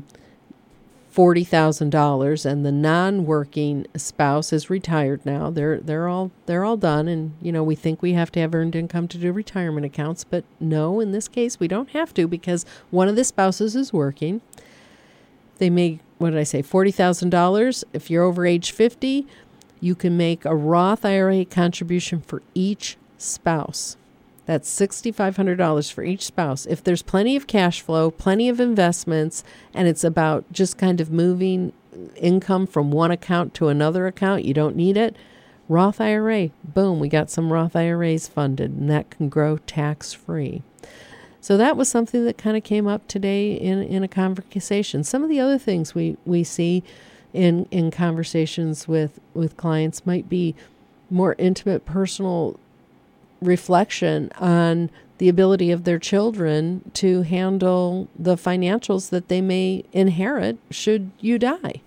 forty thousand dollars and the non-working spouse is retired now, they're they're all they're all done, and you know we think we have to have earned income to do retirement accounts, but no, in this case we don't have to because one of the spouses is working. They make, what did I say, forty thousand dollars. If you're over age fifty, you can make a Roth I R A contribution for each spouse. That's six thousand five hundred dollars for each spouse. If there's plenty of cash flow, plenty of investments, and it's about just kind of moving income from one account to another account, you don't need it, Roth I R A, boom, we got some Roth I R As funded, and that can grow tax-free. So that was something that kind of came up today in, in a conversation. Some of the other things we, we see in in conversations with, with clients might be more intimate, personal reflection on the ability of their children to handle the financials that they may inherit should you die,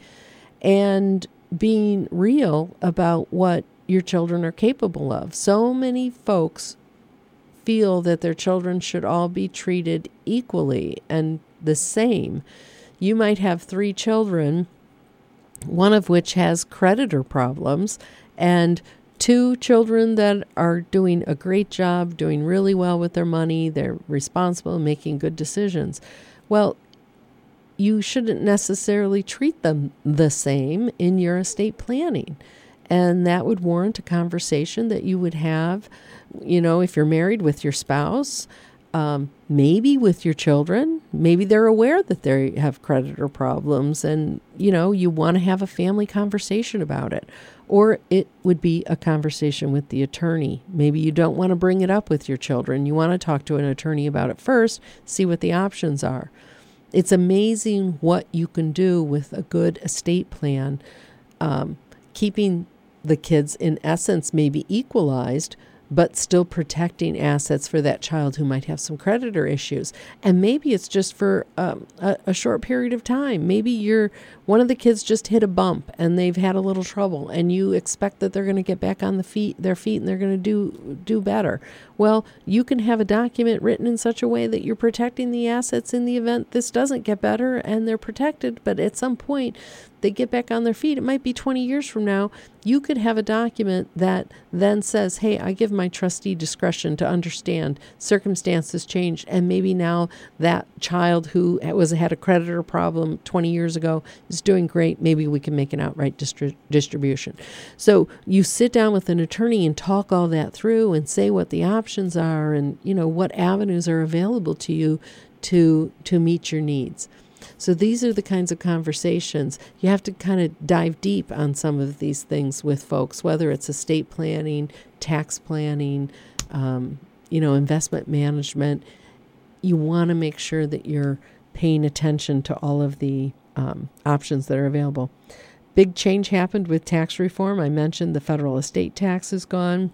and being real about what your children are capable of. So many folks feel that their children should all be treated equally and the same. You might have three children, one of which has creditor problems, and two children that are doing a great job, doing really well with their money, they're responsible, making good decisions. Well, you shouldn't necessarily treat them the same in your estate planning. And that would warrant a conversation that you would have, you know, if you're married, with your spouse, um, maybe with your children. Maybe they're aware that they have creditor problems and, you know, you want to have a family conversation about it. Or it would be a conversation with the attorney. Maybe you don't want to bring it up with your children. You want to talk to an attorney about it first, see what the options are. It's amazing what you can do with a good estate plan, um, keeping the kids, in essence, maybe equalized, but still protecting assets for that child who might have some creditor issues. And maybe it's just for um, a, a short period of time. Maybe you're one of the kids just hit a bump and they've had a little trouble, and you expect that they're going to get back on the feet, their feet, and they're going to do do better. Well, you can have a document written in such a way that you're protecting the assets in the event this doesn't get better, and they're protected, but at some point they get back on their feet. It might be twenty years from now. You could have a document that then says, hey, I give my trustee discretion to understand circumstances changed, and maybe now that child who was had a creditor problem twenty years ago is doing great. Maybe we can make an outright distri- distribution. So you sit down with an attorney and talk all that through and say what the options are and, you know, what avenues are available to you to to meet your needs. So these are the kinds of conversations. You have to kind of dive deep on some of these things with folks, whether it's estate planning, tax planning, um, you know, investment management. You want to make sure that you're paying attention to all of the um, options that are available. Big change happened with tax reform. I mentioned the federal estate tax is gone.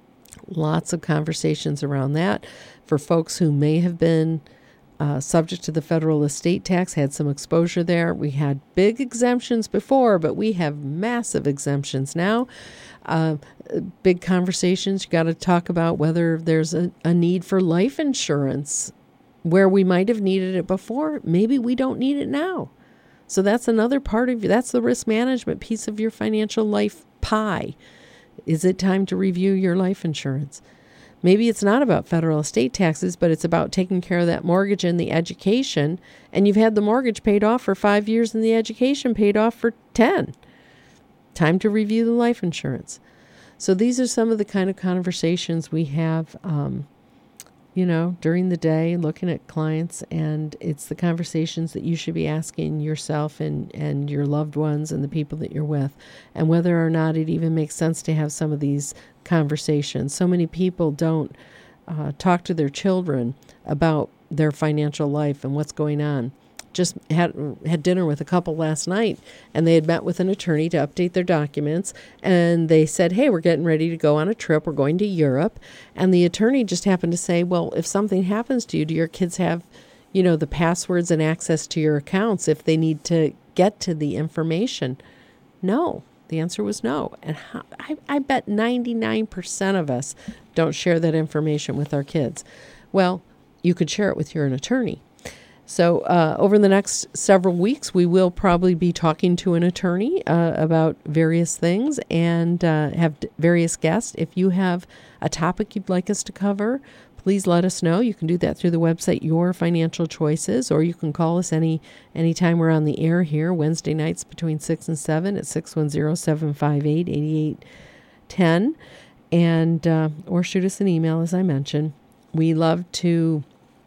Lots of conversations around that for folks who may have been Uh, subject to the federal estate tax, had some exposure there. We had big exemptions before, but we have massive exemptions now. Uh, big conversations. You got to talk about whether there's a, a need for life insurance where we might have needed it before. Maybe we don't need it now. So that's another part of you. That's the risk management piece of your financial life pie. Is it time to review your life insurance? Maybe it's not about federal estate taxes, but it's about taking care of that mortgage and the education, and you've had the mortgage paid off for five years and the education paid off for ten. Time to review the life insurance. So these are some of the kind of conversations we have, um, you know, during the day, looking at clients, and it's the conversations that you should be asking yourself and, and your loved ones and the people that you're with, and whether or not it even makes sense to have some of these conversations. So many people don't uh, talk to their children about their financial life and what's going on. Just had had dinner with a couple last night, and they had met with an attorney to update their documents, and they said, hey, we're getting ready to go on a trip. We're going to Europe. And the attorney just happened to say, well, if something happens to you, do your kids have, you know, the passwords and access to your accounts if they need to get to the information? No. The answer was no. And how, I, I bet ninety-nine percent of us don't share that information with our kids. Well, you could share it with your attorney. So uh, over the next several weeks, we will probably be talking to an attorney uh, about various things and uh, have d- various guests. If you have a topic you'd like us to cover, please let us know. You can do that through the website Your Financial Choices, or you can call us any anytime we're on the air here, Wednesday nights between six and seven at six one zero, seven five eight, eight eight one zero, and uh, or shoot us an email, as I mentioned. We love to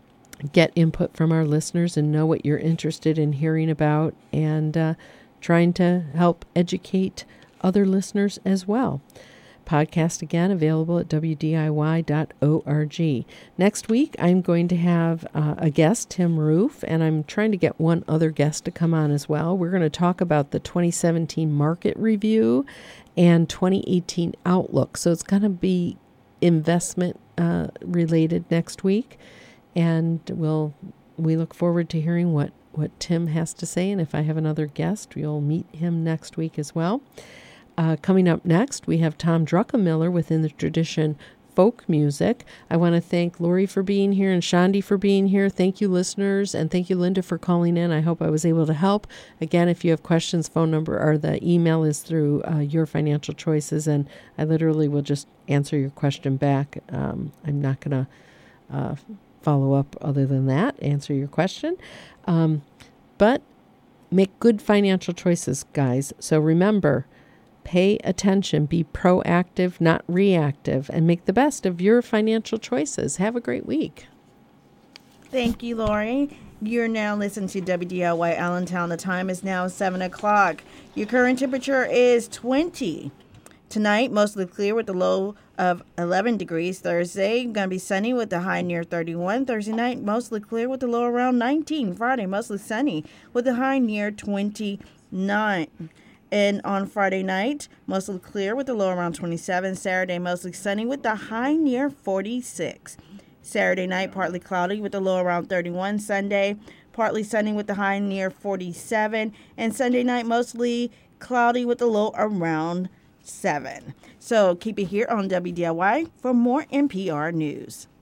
get input from our listeners and know what you're interested in hearing about, and uh, trying to help educate other listeners as well. Podcast again available at w d i y dot org. Next week, I'm going to have uh, a guest, Tim Roof, and I'm trying to get one other guest to come on as well. We're going to talk about the twenty seventeen market review and twenty eighteen outlook. So it's going to be investment uh, related next week, and we'll we look forward to hearing what what Tim has to say. And if I have another guest, we'll meet him next week as well. Uh, coming up next, we have Tom Druckenmiller within the Tradition folk music. I want to thank Lori for being here and Shandi for being here. Thank you, listeners, and thank you, Linda, for calling in. I hope I was able to help. Again, if you have questions, phone number or the email is through uh, Your Financial Choices, and I literally will just answer your question back. Um, I'm not going to uh, follow up other than that, answer your question. Um, but make good financial choices, guys. So remember, pay attention, be proactive, not reactive, and make the best of your financial choices. Have a great week. Thank you, Lori. You're now listening to W D I Y Allentown. The time is now seven o'clock. Your current temperature is twenty. Tonight, mostly clear with a low of eleven degrees. Thursday, going to be sunny with a high near thirty-one. Thursday night, mostly clear with a low around nineteen. Friday, mostly sunny with a high near twenty-nine. And on Friday night, mostly clear with a low around twenty-seven. Saturday, mostly sunny with a high near forty-six. Saturday night, partly cloudy with a low around thirty-one. Sunday, partly sunny with a high near forty-seven. And Sunday night, mostly cloudy with a low around seven. So keep it here on W D I Y for more N P R news.